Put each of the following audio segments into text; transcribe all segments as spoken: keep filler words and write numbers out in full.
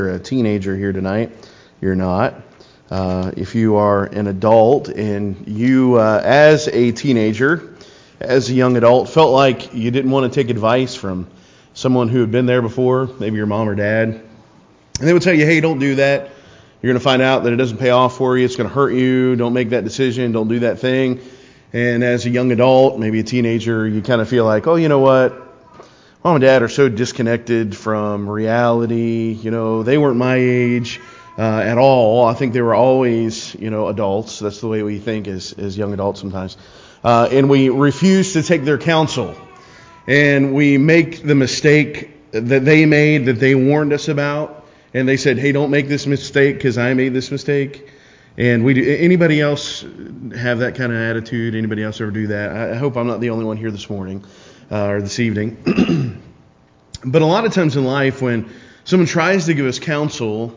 You're a teenager here tonight, you're not. Uh, if you are an adult and you, uh, as a teenager, as a young adult, felt like you didn't want to take advice from someone who had been there before, maybe your mom or dad, and they would tell you, hey, don't do that. You're going to find out that it doesn't pay off for you. It's going to hurt you. Don't make that decision. Don't do that thing. And as a young adult, maybe a teenager, you kind of feel like, oh, you know what? Mom and dad are so disconnected from reality. You know, they weren't my age uh, at all. I think they were always, you know, adults. That's the way we think as, as young adults sometimes. Uh, and we refuse to take their counsel. And we make the mistake that they made, that they warned us about. And they said, hey, don't make this mistake because I made this mistake. And we do. Anybody else have that kind of attitude? Anybody else ever do that? I hope I'm not the only one here this morning uh, or this evening. But a lot of times in life, when someone tries to give us counsel,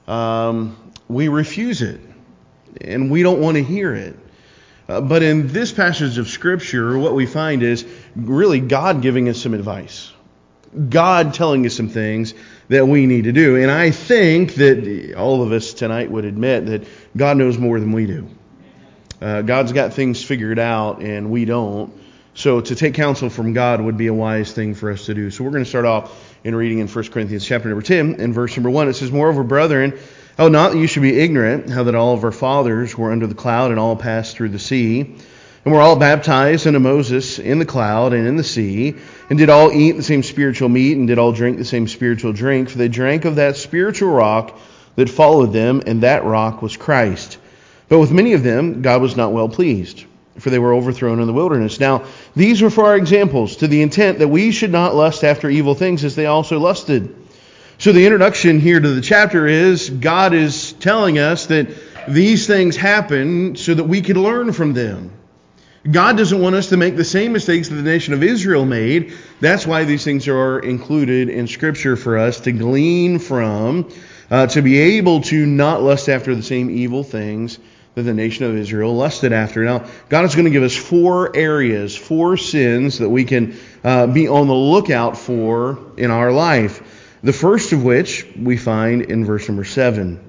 um, we refuse it. And we don't want to hear it. Uh, but in this passage of Scripture, what we find is really God giving us some advice. God telling us some things that we need to do. And I think that all of us tonight would admit that God knows more than we do. Uh, God's got things figured out and we don't. So to take counsel from God would be a wise thing for us to do. So we're going to start off in reading in First Corinthians chapter number ten and verse number one. It says, moreover, brethren, oh, not that you should be ignorant, how that all of our fathers were under the cloud and all passed through the sea. And were all baptized unto Moses in the cloud and in the sea, and did all eat the same spiritual meat, and did all drink the same spiritual drink. For they drank of that spiritual rock that followed them, and that rock was Christ. But with many of them God was not well pleased, for they were overthrown in the wilderness. Now these were for our examples, to the intent that we should not lust after evil things as they also lusted. So the introduction here to the chapter is God is telling us that these things happen so that we could learn from them. God doesn't want us to make the same mistakes that the nation of Israel made. That's why these things are included in Scripture for us to glean from, uh, to be able to not lust after the same evil things that the nation of Israel lusted after. Now, God is going to give us four areas, four sins that we can uh, be on the lookout for in our life. The first of which we find in verse number seven.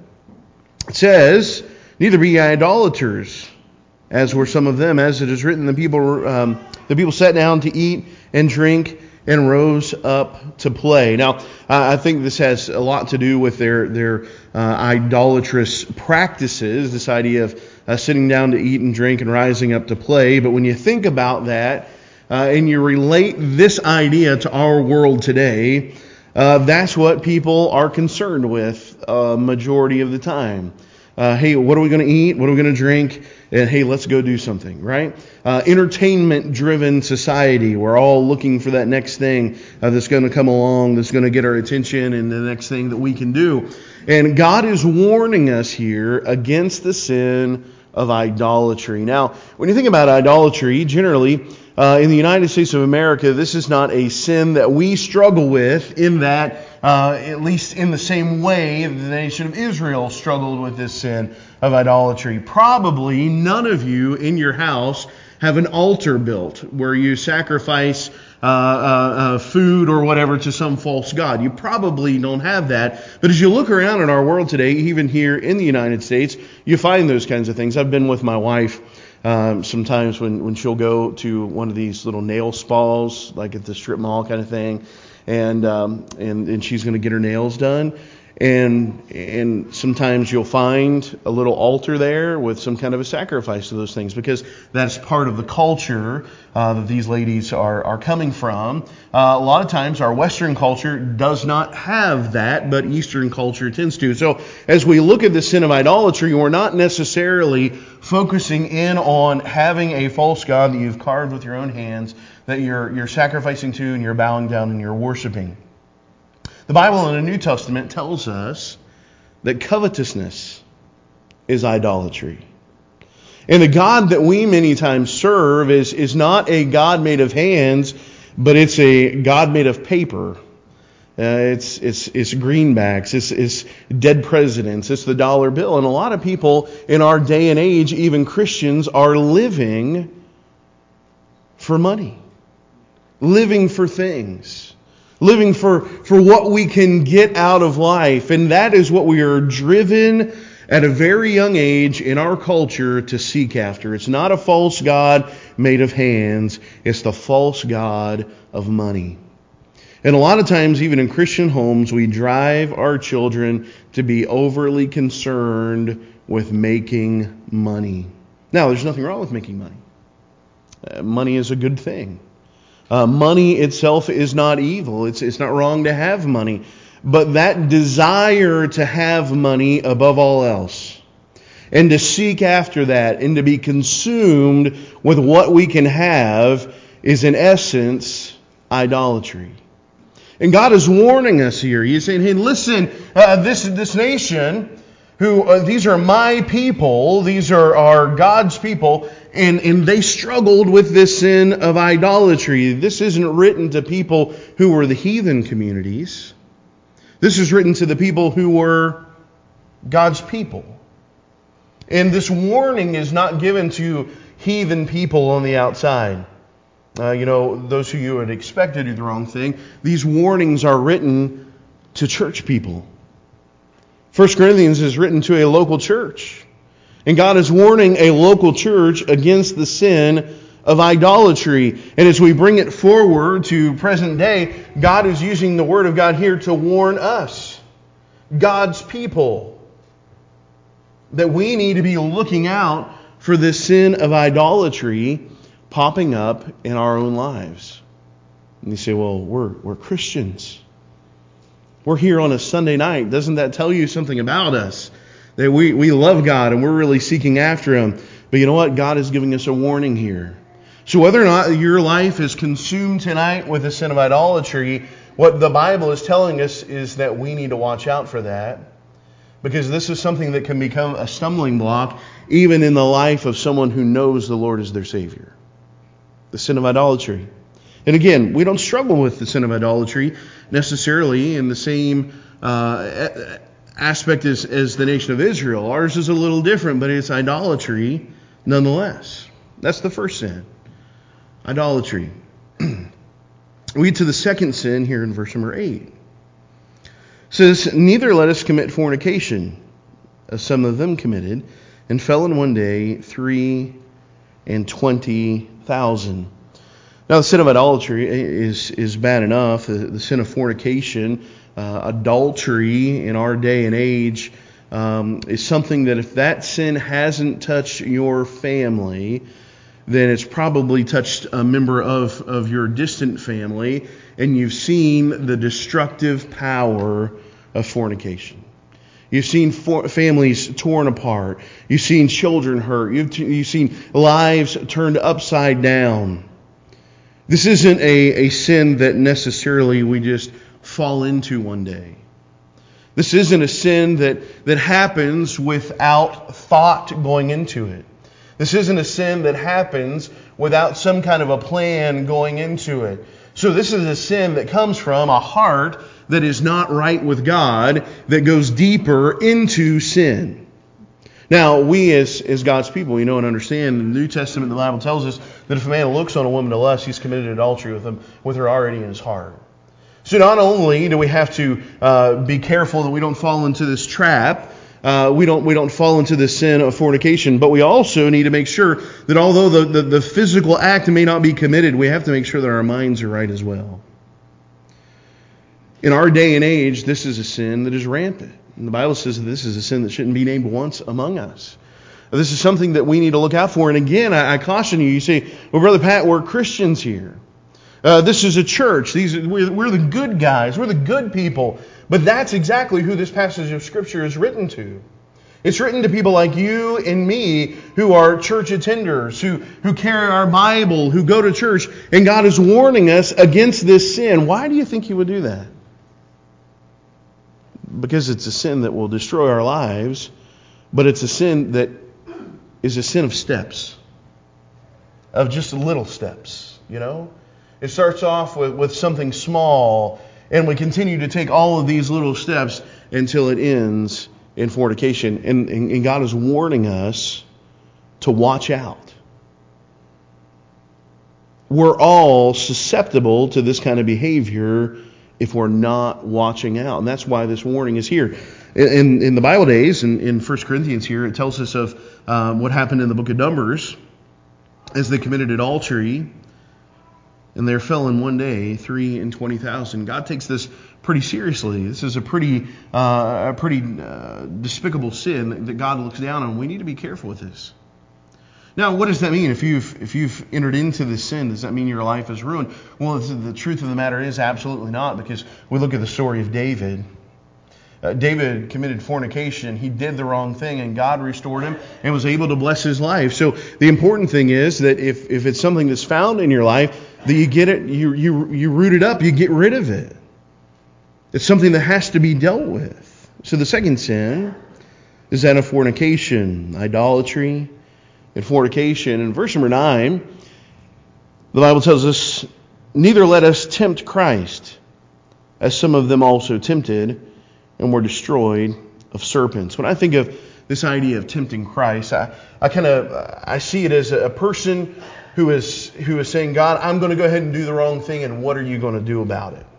It says, neither be ye idolaters, as were some of them, as it is written, the people um, the people sat down to eat and drink and rose up to play. Now, uh, I think this has a lot to do with their their uh, idolatrous practices, this idea of uh, sitting down to eat and drink and rising up to play. But when you think about that uh, and you relate this idea to our world today, uh, that's what people are concerned with a majority of the time. Uh, hey, what are we going to eat? What are we going to drink? And hey, let's go do something, right? Uh, entertainment-driven society. We're all looking for that next thing uh, that's going to come along, that's going to get our attention, and the next thing that we can do. And God is warning us here against the sin of idolatry. Now, when you think about idolatry, generally, uh, in the United States of America, this is not a sin that we struggle with in that, uh, at least in the same way the nation of Israel struggled with this sin of idolatry. Probably none of you in your house have an altar built where you sacrifice uh, uh, uh, food or whatever to some false god. You probably don't have that. But as you look around in our world today, even here in the United States, you find those kinds of things. I've been with my wife um, sometimes when, when she'll go to one of these little nail spas, like at the strip mall kind of thing, and um, and, and she's going to get her nails done. And and sometimes you'll find a little altar there with some kind of a sacrifice to those things, because that's part of the culture uh, that these ladies are, are coming from. Uh, a lot of times our Western culture does not have that, but Eastern culture tends to. So as we look at the sin of idolatry, we're not necessarily focusing in on having a false god that you've carved with your own hands, that you're you're sacrificing to and you're bowing down and you're worshiping. The Bible in the New Testament tells us that covetousness is idolatry. And the God that we many times serve is, is not a God made of hands, but it's a God made of paper. Uh, it's it's it's greenbacks, it's, it's dead presidents, it's the dollar bill. And a lot of people in our day and age, even Christians, are living for money, living for things. living for, for what we can get out of life. And that is what we are driven at a very young age in our culture to seek after. It's not a false god made of hands. It's the false god of money. And a lot of times, even in Christian homes, we drive our children to be overly concerned with making money. Now, there's nothing wrong with making money. Uh, money is a good thing. Uh, money itself is not evil. It's, it's not wrong to have money. But that desire to have money above all else, and to seek after that, and to be consumed with what we can have, is in essence idolatry. And God is warning us here. He's saying, hey, listen, uh, this, this nation, who uh, these are my people, these are, are God's people, and, and they struggled with this sin of idolatry. This isn't written to people who were the heathen communities. This is written to the people who were God's people. And this warning is not given to heathen people on the outside. Uh, you know, those who you would expect to do the wrong thing. These warnings are written to church people. First Corinthians is written to a local church. And God is warning a local church against the sin of idolatry. And as we bring it forward to present day, God is using the Word of God here to warn us, God's people, that we need to be looking out for this sin of idolatry popping up in our own lives. And you say, well, we're we're Christians. We're here on a Sunday night. Doesn't that tell you something about us? That we, we love God and we're really seeking after Him. But you know what? God is giving us a warning here. So whether or not your life is consumed tonight with the sin of idolatry, what the Bible is telling us is that we need to watch out for that. Because this is something that can become a stumbling block even in the life of someone who knows the Lord is their Savior. The sin of idolatry. And again, we don't struggle with the sin of idolatry necessarily in the same uh, aspect as, as the nation of Israel. Ours is a little different, but it's idolatry nonetheless. That's the first sin. Idolatry. We get to the second sin here in verse number eight. It says, neither let us commit fornication, as some of them committed, and fell in one day three and twenty thousand. Now, the sin of idolatry is, is bad enough. The, the sin of fornication, uh, adultery in our day and age, um, is something that if that sin hasn't touched your family, then it's probably touched a member of, of your distant family, and you've seen the destructive power of fornication. You've seen for, families torn apart. You've seen children hurt. You've, you've seen lives turned upside down. This isn't a, a sin that necessarily we just fall into one day. This isn't a sin that, that happens without thought going into it. This isn't a sin that happens without some kind of a plan going into it. So this is a sin that comes from a heart that is not right with God, that goes deeper into sin. Now, we as, as God's people, we know and understand in the New Testament, the Bible tells us that if a man looks on a woman to lust, he's committed adultery with them, with her already in his heart. So not only do we have to uh, be careful that we don't fall into this trap, Uh, we don't we don't fall into the sin of fornication, but we also need to make sure that although the, the, the physical act may not be committed, we have to make sure that our minds are right as well. In our day and age, this is a sin that is rampant. And the Bible says that this is a sin that shouldn't be named once among us. This is something that we need to look out for. And again, I, I caution you, you say, well, Brother Pat, we're Christians here. Uh, this is a church. These are, we're, we're the good guys. We're the good people. But that's exactly who this passage of Scripture is written to. It's written to people like you and me who are church attenders, who, who carry our Bible, who go to church. And God is warning us against this sin. Why do you think He would do that? Because it's a sin that will destroy our lives. But it's a sin that is a sin of steps. Of just little steps, you know? It starts off with, with something small, and we continue to take all of these little steps until it ends in fornication. And, and, and God is warning us to watch out. We're all susceptible to this kind of behavior if we're not watching out. And that's why this warning is here. In, in the Bible days, in, in First Corinthians here, it tells us of um, what happened in the book of Numbers as they committed adultery, and there fell in one day three and twenty thousand. God takes this pretty seriously. This is a pretty, uh, a pretty uh, despicable sin that God looks down on. We need to be careful with this. Now, what does that mean? If you've if you've entered into this sin, does that mean your life is ruined? Well, the truth of the matter is absolutely not, because we look at the story of David. Uh, David committed fornication. He did the wrong thing, and God restored him and was able to bless his life. So the important thing is that if, if it's something that's found in your life, that you get it, you you you root it up, you get rid of it. It's something that has to be dealt with. So the second sin is that of fornication, idolatry, and fornication. In verse number nine, the Bible tells us, "Neither let us tempt Christ, as some of them also tempted, and were destroyed of serpents." When I think of this idea of tempting Christ, I, I kind of I see it as a person who is who is saying, "God, I'm going to go ahead and do the wrong thing, and what are you going to do about it?"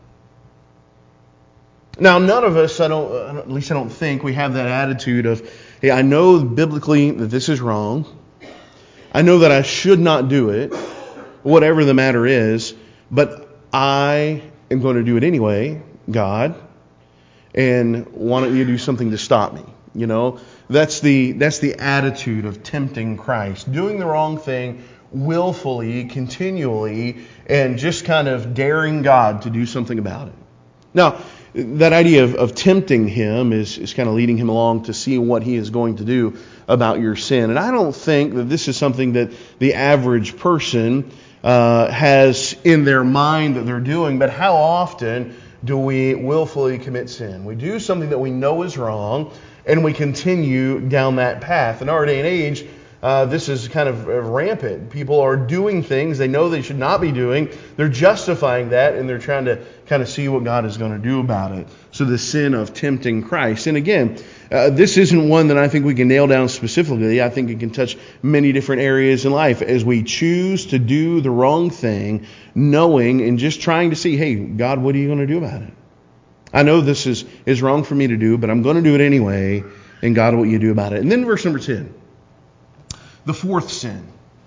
Now, none of us, I don't, at least I don't think, we have that attitude of, "Hey, I know biblically that this is wrong. I know that I should not do it, whatever the matter is, but I am going to do it anyway, God. And why don't you do something to stop me?" You know, that's the that's the attitude of tempting Christ, doing the wrong thing willfully, continually, and just kind of daring God to do something about it. Now, that idea of, of tempting him is, is kind of leading him along to see what he is going to do about your sin. And I don't think that this is something that the average person uh, has in their mind that they're doing, but how often do we willfully commit sin? We do something that we know is wrong, and we continue down that path. In our day and age, uh, this is kind of rampant. People are doing things they know they should not be doing. They're justifying that, and they're trying to kind of see what God is going to do about it. So the sin of tempting Christ. And again, uh, this isn't one that I think we can nail down specifically. I think it can touch many different areas in life as we choose to do the wrong thing, knowing and just trying to see, hey, God, what are you going to do about it? I know this is, is wrong for me to do, but I'm going to do it anyway. And God, what you do about it? And then verse number ten. The fourth sin.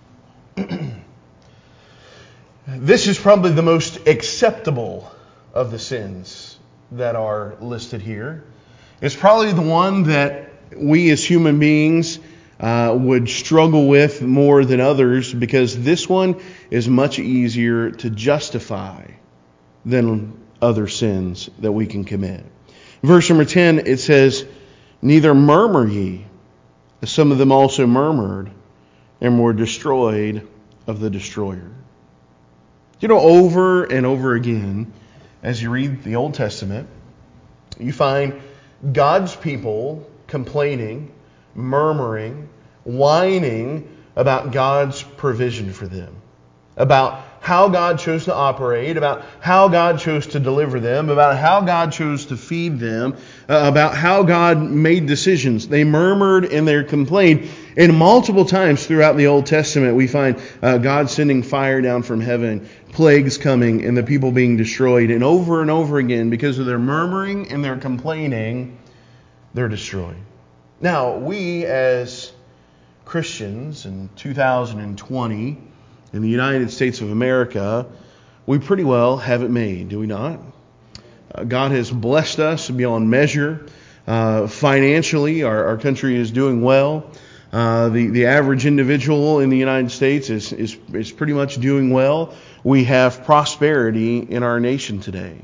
This is probably the most acceptable of the sins that are listed here. It's probably the one that we as human beings uh, would struggle with more than others, because this one is much easier to justify than other sins that we can commit. Verse number ten, it says, "Neither murmur ye, as some of them also murmured, and were destroyed of the destroyer." You know, over and over again, as you read the Old Testament, you find God's people complaining, murmuring, whining about God's provision for them, about how God chose to operate, about how God chose to deliver them, about how God chose to feed them, uh, about how God made decisions. They murmured and they complained. And multiple times throughout the Old Testament, we find uh, God sending fire down from heaven, plagues coming, and the people being destroyed. And over and over again, because of their murmuring and their complaining, they're destroyed. Now, we as Christians in two thousand twenty, in the United States of America, we pretty well have it made, do we not? Uh, God has blessed us beyond measure. Uh, financially, our, our country is doing well. Uh, the, the average individual in the United States is, is, is pretty much doing well. We have prosperity in our nation today.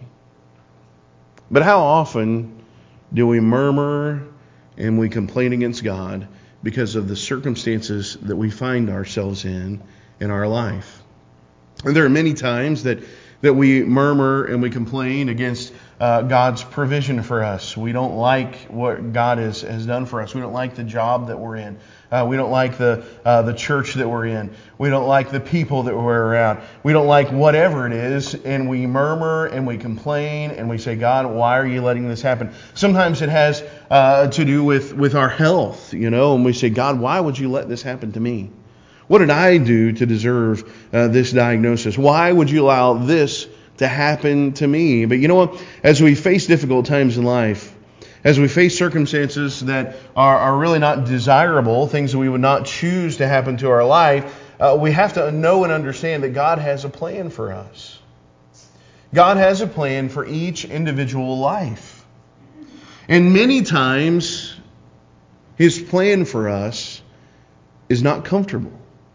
But how often do we murmur and we complain against God because of the circumstances that we find ourselves in in our life? And there are many times that, that we murmur and we complain against uh, God's provision for us. We don't like what God has, has done for us. We don't like the job that we're in. Uh, we don't like the uh, the church that we're in. We don't like the people that we're around. We don't like whatever it is, and we murmur and we complain and we say, God, why are you letting this happen? Sometimes it has uh, to do with, with our health, you know, and we say, God, why would you let this happen to me? What did I do to deserve uh, this diagnosis? Why would you allow this to happen to me. But you know what? As we face difficult times in life, as we face circumstances that are, are really not desirable, things that we would not choose to happen to our life, uh, we have to know and understand that God has a plan for us. God has a plan for each individual life. And many times, His plan for us is not comfortable.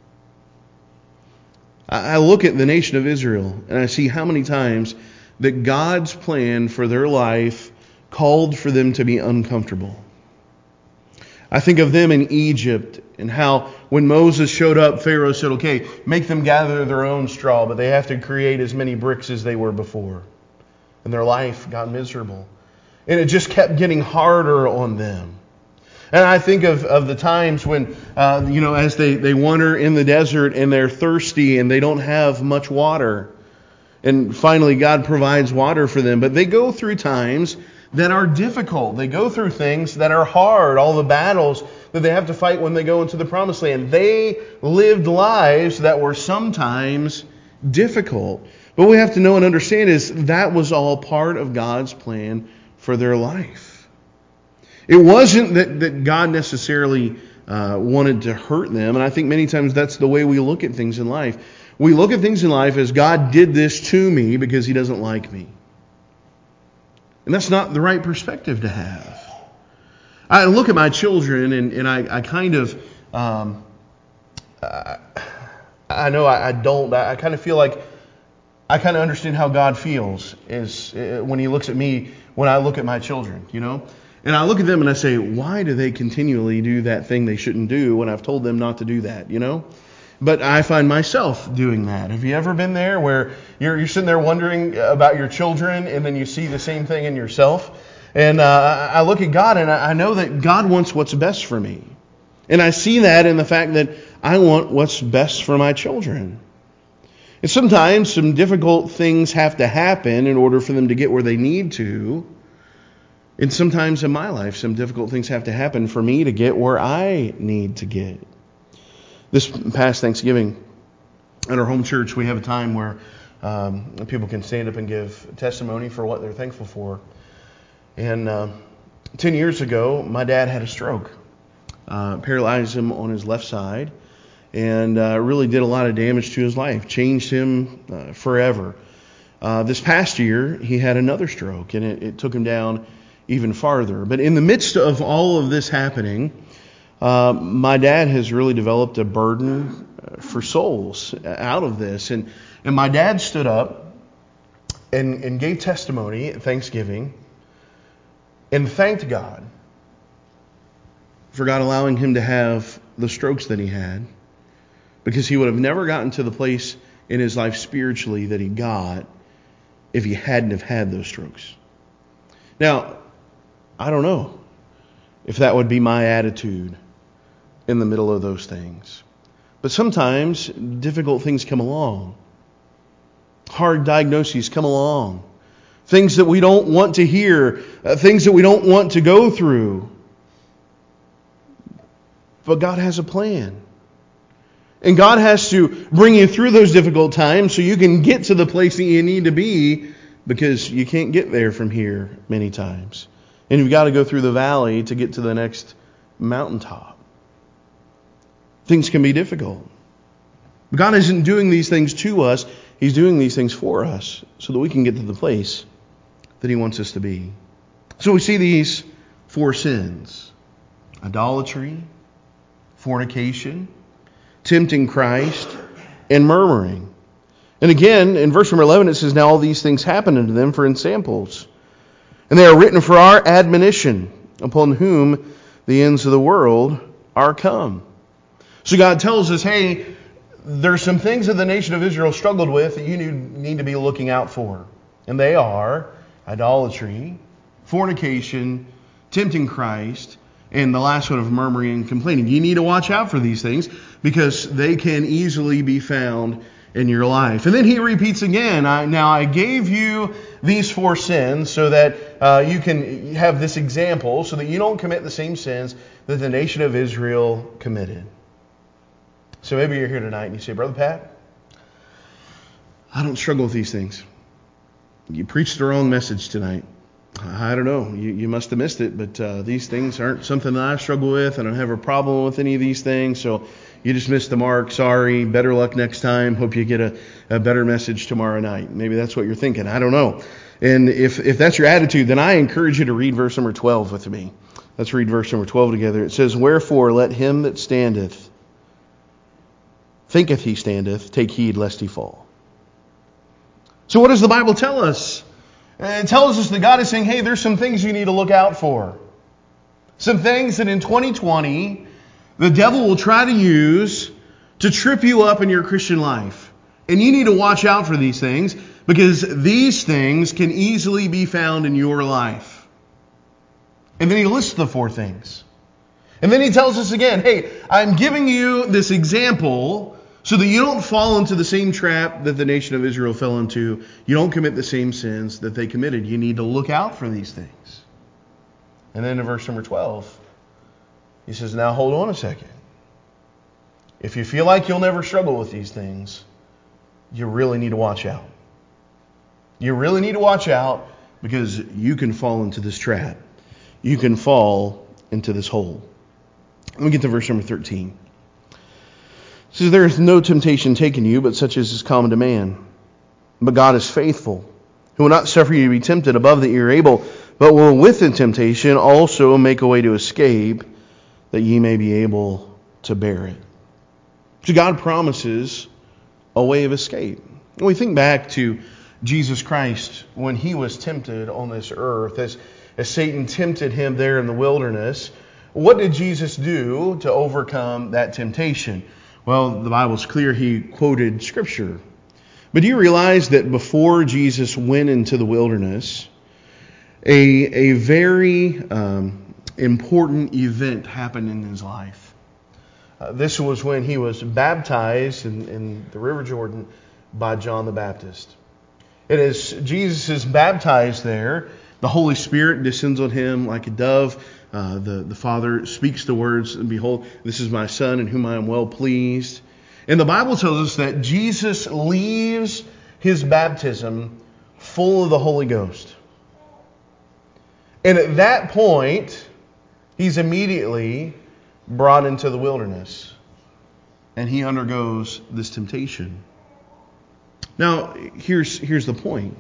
I look at the nation of Israel and I see how many times that God's plan for their life called for them to be uncomfortable. I think of them in Egypt and how when Moses showed up, Pharaoh said, okay, make them gather their own straw, but they have to create as many bricks as they were before. And their life got miserable. And it just kept getting harder on them. And I think of, of the times when, uh, you know, as they, they wander in the desert and they're thirsty and they don't have much water. And finally God provides water for them. But they go through times that are difficult. They go through things that are hard. All the battles that they have to fight when they go into the promised land. They lived lives that were sometimes difficult. But what we have to know and understand is that was all part of God's plan for their life. It wasn't that, that God necessarily uh, wanted to hurt them. And I think many times that's the way we look at things in life. We look at things in life as God did this to me because He doesn't like me. And that's not the right perspective to have. I look at my children and, and I, I kind of, um, I, I know I, I don't, I, I kind of feel like I kind of understand how God feels is uh, when He looks at me, when I look at my children, you know. And I look at them and I say, why do they continually do that thing they shouldn't do when I've told them not to do that, you know? But I find myself doing that. Have you ever been there where you're, you're sitting there wondering about your children and then you see the same thing in yourself? And uh, I look at God and I know that God wants what's best for me. And I see that in the fact that I want what's best for my children. And sometimes some difficult things have to happen in order for them to get where they need to. And sometimes in my life, some difficult things have to happen for me to get where I need to get. This past Thanksgiving, at our home church, we have a time where um, people can stand up and give testimony for what they're thankful for. And uh, ten years ago, my dad had a stroke. Uh, paralyzed him on his left side. And uh, really did a lot of damage to his life. Changed him uh, forever. Uh, this past year, he had another stroke. And it, it took him down even farther. But in the midst of all of this happening, uh, my dad has really developed a burden for souls out of this. And, and my dad stood up and, and gave testimony at Thanksgiving and thanked God for God allowing him to have the strokes that he had, because he would have never gotten to the place in his life spiritually that he got if he hadn't have had those strokes. Now, I don't know if that would be my attitude in the middle of those things. But sometimes difficult things come along. Hard diagnoses come along. Things that we don't want to hear. Uh, things that we don't want to go through. But God has a plan. And God has to bring you through those difficult times so you can get to the place that you need to be, because you can't get there from here many times. And you've got to go through the valley to get to the next mountaintop. Things can be difficult. But God isn't doing these things to us. He's doing these things for us so that we can get to the place that He wants us to be. So we see these four sins: idolatry, fornication, tempting Christ, and murmuring. And again, in verse number eleven, it says, now all these things happen unto them for ensamples. And they are written for our admonition, upon whom the ends of the world are come. So God tells us, hey, there's some things that the nation of Israel struggled with that you need to be looking out for. And they are idolatry, fornication, tempting Christ, and the last one of murmuring and complaining. You need to watch out for these things because they can easily be found in your life. And then he repeats again, I, now I gave you these four sins so that uh, you can have this example so that you don't commit the same sins that the nation of Israel committed. So maybe you're here tonight and you say, Brother Pat, I don't struggle with these things. You preached the wrong message tonight. I don't know. You, you must have missed it, but uh, these things aren't something that I struggle with. I don't have a problem with any of these things. So you just missed the mark. Sorry. Better luck next time. Hope you get a, a better message tomorrow night. Maybe that's what you're thinking. I don't know. And if, if that's your attitude, then I encourage you to read verse number twelve with me. Let's read verse number twelve together. It says, "Wherefore let him that standeth, thinketh he standeth, take heed lest he fall." So what does the Bible tell us? It tells us that God is saying, hey, there's some things you need to look out for. Some things that in twenty twenty, the devil will try to use to trip you up in your Christian life. And you need to watch out for these things, because these things can easily be found in your life. And then he lists the four things. And then he tells us again, hey, I'm giving you this example so that you don't fall into the same trap that the nation of Israel fell into. You don't commit the same sins that they committed. You need to look out for these things. And then in verse number twelve, he says, now hold on a second. If you feel like you'll never struggle with these things, you really need to watch out. You really need to watch out, because you can fall into this trap. You can fall into this hole. Let me get to verse number thirteen. It says, there is no temptation taken you, but such as is common to man. But God is faithful, who will not suffer you to be tempted above that you are able, but will with the temptation also make a way to escape, that ye may be able to bear it. So God promises a way of escape. When we think back to Jesus Christ when he was tempted on this earth, as, as Satan tempted him there in the wilderness, what did Jesus do to overcome that temptation? Well, the Bible's clear. He quoted Scripture. But do you realize that before Jesus went into the wilderness, a, a very um, important event happened in his life? Uh, this was when he was baptized in, in the River Jordan by John the Baptist. And as Jesus is baptized there, the Holy Spirit descends on him like a dove. Uh, the, the Father speaks the words, and behold, this is my Son in whom I am well pleased. And the Bible tells us that Jesus leaves his baptism full of the Holy Ghost. And at that point, he's immediately brought into the wilderness. And he undergoes this temptation. Now, here's, here's the point.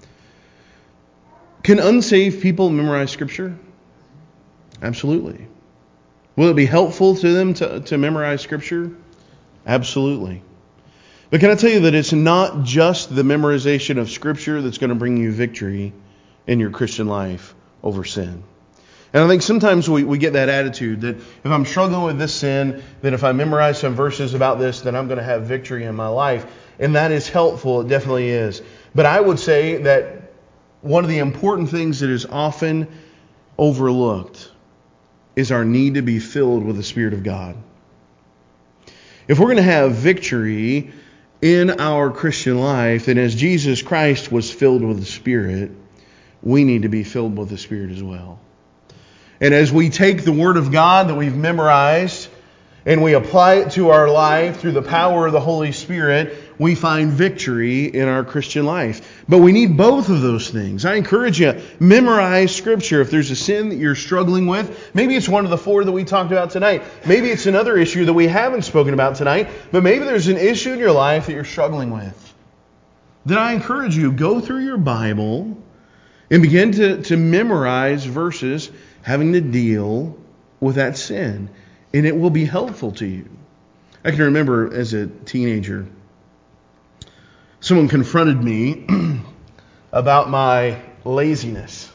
Can unsaved people memorize Scripture? Absolutely. Will it be helpful to them to, to memorize Scripture? Absolutely. But can I tell you that it's not just the memorization of Scripture that's going to bring you victory in your Christian life over sin. And I think sometimes we, we get that attitude that if I'm struggling with this sin, then if I memorize some verses about this, then I'm going to have victory in my life. And that is helpful. It definitely is. But I would say that one of the important things that is often overlooked is our need to be filled with the Spirit of God. If we're going to have victory in our Christian life, then as Jesus Christ was filled with the Spirit, we need to be filled with the Spirit as well. And as we take the Word of God that we've memorized and we apply it to our life through the power of the Holy Spirit, we find victory in our Christian life. But we need both of those things. I encourage you, memorize Scripture. If there's a sin that you're struggling with, maybe it's one of the four that we talked about tonight. Maybe it's another issue that we haven't spoken about tonight, but maybe there's an issue in your life that you're struggling with. Then I encourage you, go through your Bible and begin to, to memorize verses having to deal with that sin. And it will be helpful to you. I can remember as a teenager, someone confronted me about my laziness.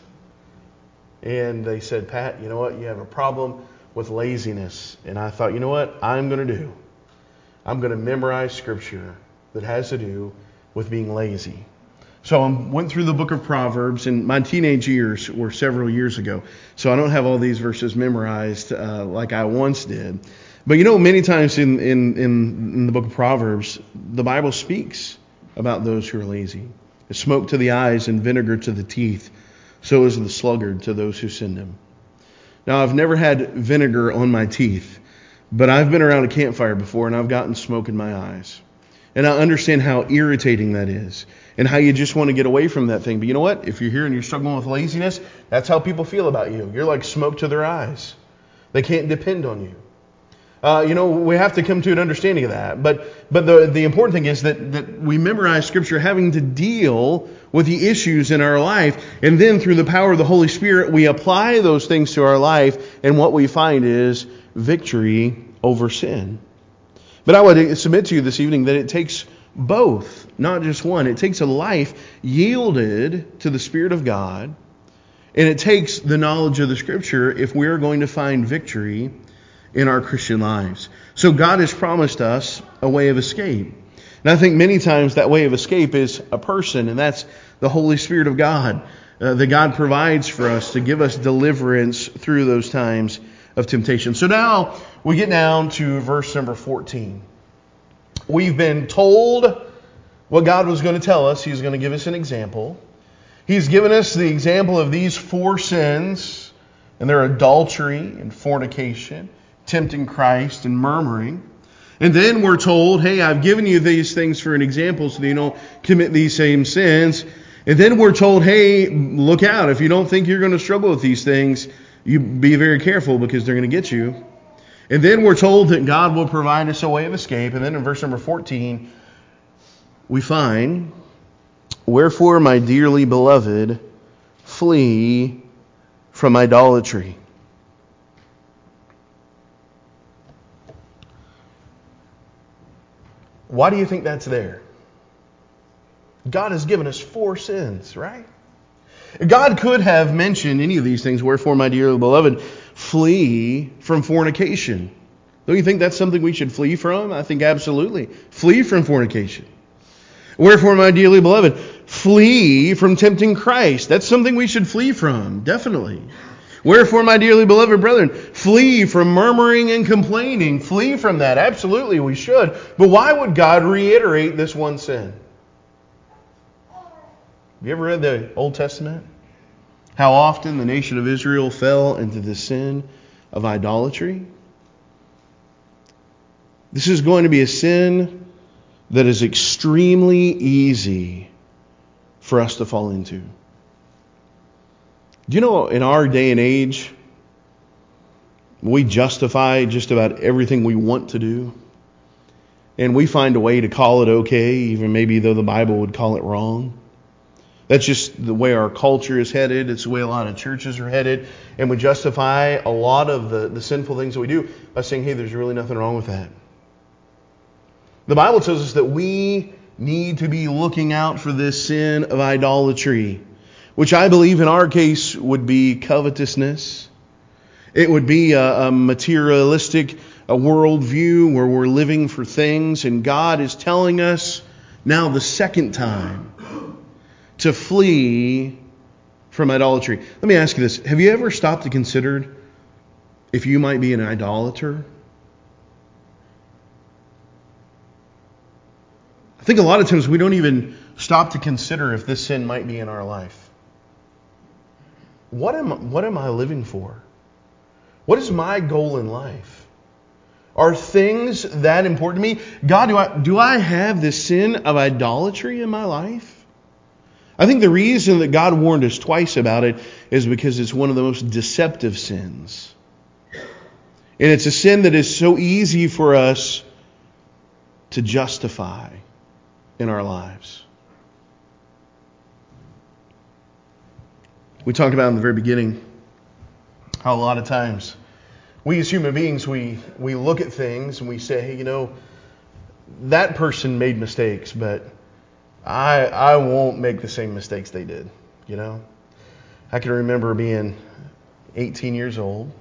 And they said, Pat, you know what? You have a problem with laziness. And I thought, you know what I'm going to do? I'm going to memorize Scripture that has to do with being lazy. So I went through the book of Proverbs, and my teenage years were several years ago. So I don't have all these verses memorized uh, like I once did. But you know, many times in, in, in the book of Proverbs, the Bible speaks about those who are lazy. Smoke to the eyes and vinegar to the teeth, so is the sluggard to those who send him. Now, I've never had vinegar on my teeth, but I've been around a campfire before, and I've gotten smoke in my eyes. And I understand how irritating that is and how you just want to get away from that thing. But you know what? If you're here and you're struggling with laziness, that's how people feel about you. You're like smoke to their eyes. They can't depend on you. Uh, you know, we have to come to an understanding of that. But but the, the important thing is that, that we memorize Scripture having to deal with the issues in our life. And then through the power of the Holy Spirit, we apply those things to our life. And what we find is victory over sin. But I would submit to you this evening that it takes both, not just one. It takes a life yielded to the Spirit of God. And it takes the knowledge of the Scripture if we are going to find victory in our Christian lives. So God has promised us a way of escape. And I think many times that way of escape is a person, and that's the Holy Spirit of God uh, that God provides for us to give us deliverance through those times of temptation. So now we get down to verse number fourteen. We've been told what God was going to tell us. He's going to give us an example. He's given us the example of these four sins, and they're adultery and fornication, tempting Christ and murmuring. And then we're told, hey, I've given you these things for an example so that you don't commit these same sins. And then we're told, hey, look out. If you don't think you're going to struggle with these things, you be very careful because they're going to get you. And then we're told that God will provide us a way of escape. And then in verse number fourteen, we find, wherefore, my dearly beloved, flee from idolatry. Why do you think that's there? God has given us four sins, right? God could have mentioned any of these things. Wherefore, my dearly beloved, flee from fornication. Don't you think that's something we should flee from? I think absolutely. Flee from fornication. Wherefore, my dearly beloved, flee from tempting Christ. That's something we should flee from, definitely. Wherefore, my dearly beloved brethren, flee from murmuring and complaining. Flee from that. Absolutely, we should. But why would God reiterate this one sin? Have you ever read the Old Testament? How often the nation of Israel fell into the sin of idolatry? This is going to be a sin that is extremely easy for us to fall into. Do you know, in our day and age, we justify just about everything we want to do. And we find a way to call it okay, even maybe though the Bible would call it wrong. That's just the way our culture is headed. It's the way a lot of churches are headed. And we justify a lot of the, the sinful things that we do by saying, hey, there's really nothing wrong with that. The Bible tells us that we need to be looking out for this sin of idolatry, which I believe in our case would be covetousness. It would be a, a materialistic a worldview where we're living for things. And God is telling us now the second time to flee from idolatry. Let me ask you this. Have you ever stopped to consider if you might be an idolater? I think a lot of times we don't even stop to consider if this sin might be in our life. What am, what am I living for? What is my goal in life? Are things that important to me? God, do I, do I have this sin of idolatry in my life? I think the reason that God warned us twice about it is because it's one of the most deceptive sins. And it's a sin that is so easy for us to justify in our lives. We talked about in the very beginning how a lot of times we as human beings, we, we look at things and we say, hey, you know, that person made mistakes, but I I won't make the same mistakes they did, you know. I can remember being eighteen years old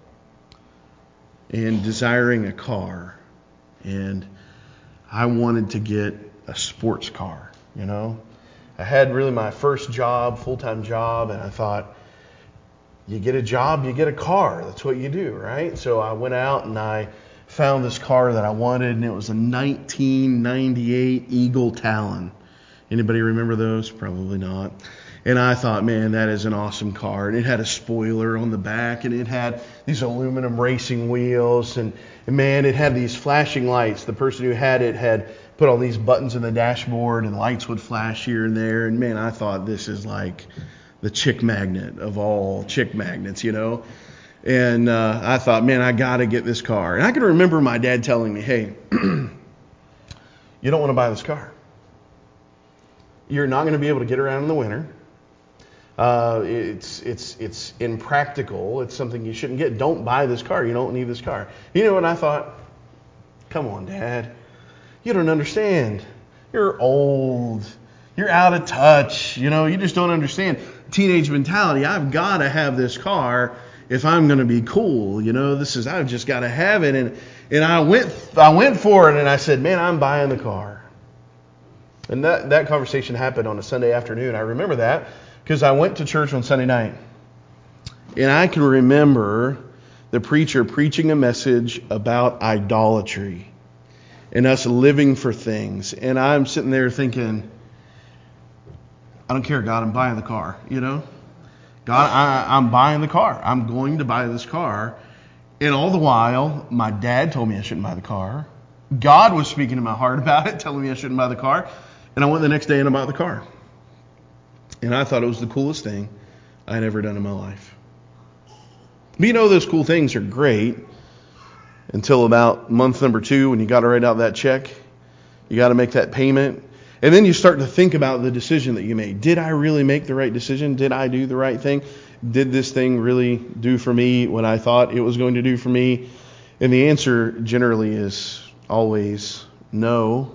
and desiring a car. And I wanted to get a sports car, you know. I had really my first job, full-time job, and I thought, you get a job, you get a car. That's what you do, right? So I went out and I found this car that I wanted, and it was a nineteen ninety-eight Eagle Talon. Anybody remember those? Probably not. And I thought, man, that is an awesome car. And it had a spoiler on the back, and it had these aluminum racing wheels, and, and man, it had these flashing lights. The person who had it had put all these buttons in the dashboard and lights would flash here and there. And man, I thought this is like the chick magnet of all chick magnets, you know. And uh, I thought, man, I got to get this car. And I can remember my dad telling me, hey, you don't want to buy this car. You're not going to be able to get around in the winter. Uh, it's it's it's impractical. It's something you shouldn't get. Don't buy this car. You don't need this car. You know what I thought? Come on, Dad. You don't understand. You're old. You're out of touch. You know, you just don't understand. Teenage mentality. I've got to have this car if I'm going to be cool. You know, this is, I've just got to have it. And and I went I went for it, and I said, man, I'm buying the car. And that, that conversation happened on a Sunday afternoon. I remember that because I went to church on Sunday night. And I can remember the preacher preaching a message about idolatry and us living for things. And I'm sitting there thinking, I don't care, God, I'm buying the car, you know. God, I, I'm buying the car. I'm going to buy this car. And all the while, my dad told me I shouldn't buy the car. God was speaking to my heart about it, telling me I shouldn't buy the car. And I went the next day and I bought the car. And I thought it was the coolest thing I had ever done in my life. But you know, those cool things are great until about month number two when you got to write out that check. You got to make that payment. And then you start to think about the decision that you made. Did I really make the right decision? Did I do the right thing? Did this thing really do for me what I thought it was going to do for me? And the answer generally is always no.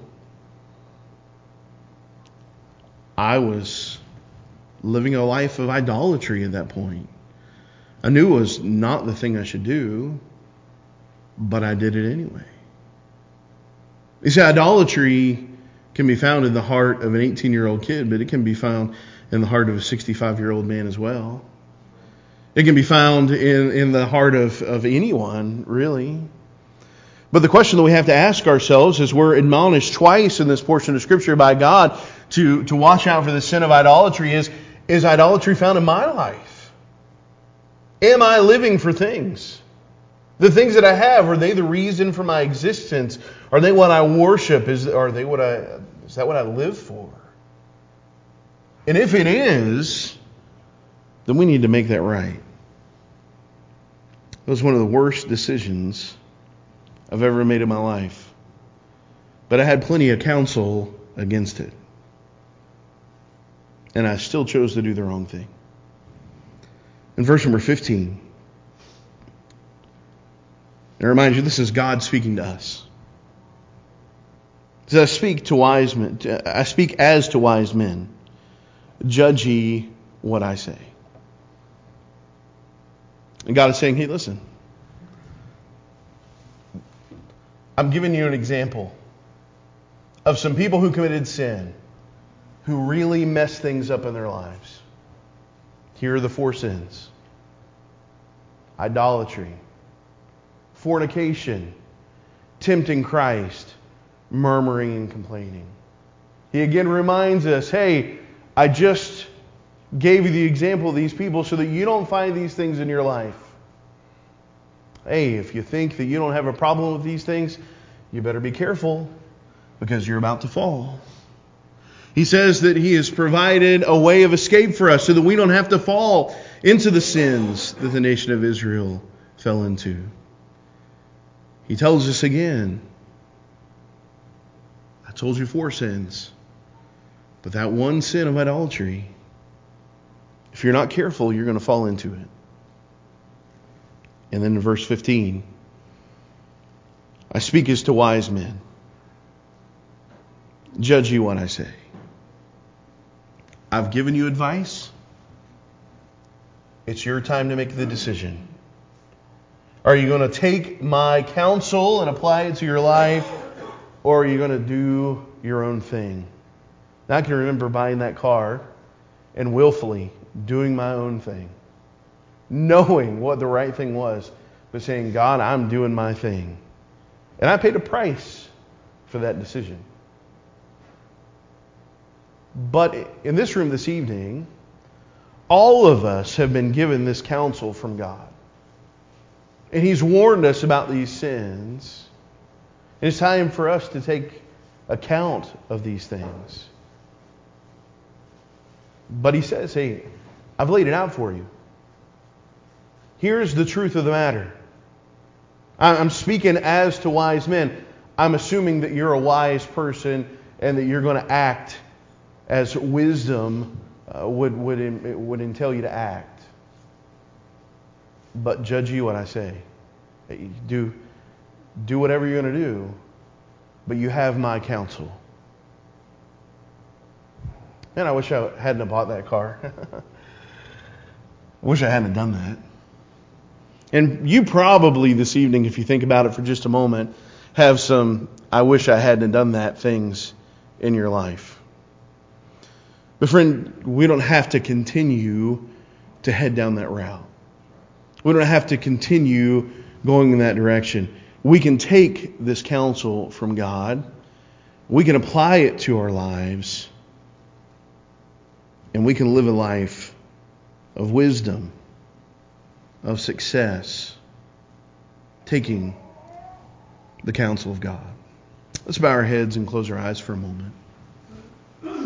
I was living a life of idolatry at that point. I knew it was not the thing I should do, but I did it anyway. You see, idolatry can be found in the heart of an eighteen-year-old kid, but it can be found in the heart of a sixty-five-year-old man as well. It can be found in, in the heart of, of anyone, really. But the question that we have to ask ourselves is, we're admonished twice in this portion of Scripture by God to, to watch out for the sin of idolatry. Is, is idolatry found in my life? Am I living for things? The things that I have, are they the reason for my existence? Are they what I worship? Is, are they what I, is that what I live for? And if it is, then we need to make that right. It was one of the worst decisions I've ever made in my life. But I had plenty of counsel against it. And I still chose to do the wrong thing. In verse number fifteen, I remind you, this is God speaking to us. It says, I speak to wise men, I speak as to wise men. Judge ye what I say. And God is saying, hey, listen. I'm giving you an example of some people who committed sin, who really messed things up in their lives. Here are the four sins. Idolatry, fornication, tempting Christ, murmuring and complaining. He again reminds us, hey, I just gave you the example of these people so that you don't find these things in your life. Hey, if you think that you don't have a problem with these things, you better be careful because you're about to fall. He says that He has provided a way of escape for us so that we don't have to fall into the sins that the nation of Israel fell into. He tells us again, I told you four sins, but that one sin of idolatry, if you're not careful, you're going to fall into it. And then in verse fifteen, I speak as to wise men. Judge ye what I say. I've given you advice. It's your time to make the decision. Are you going to take my counsel and apply it to your life, or are you going to do your own thing? Now I can remember buying that car and willfully doing my own thing, knowing what the right thing was, but saying, God, I'm doing my thing. And I paid a price for that decision. But in this room this evening, all of us have been given this counsel from God. And He's warned us about these sins. And it's time for us to take account of these things. But he says, hey, I've laid it out for you. Here's the truth of the matter. I'm speaking as to wise men. I'm assuming that you're a wise person and that you're going to act as wisdom uh, would, would, would entail you to act. But judge ye what I say. Do, do whatever you're going to do, but you have my counsel. Man, I wish I hadn't bought that car. I wish I hadn't done that. And you probably this evening, if you think about it for just a moment, have some I wish I hadn't done that things in your life. But friend, we don't have to continue to head down that route. We don't have to continue going in that direction. We can take this counsel from God. We can apply it to our lives. And we can live a life of wisdom, of success, taking the counsel of God. Let's bow our heads and close our eyes for a moment.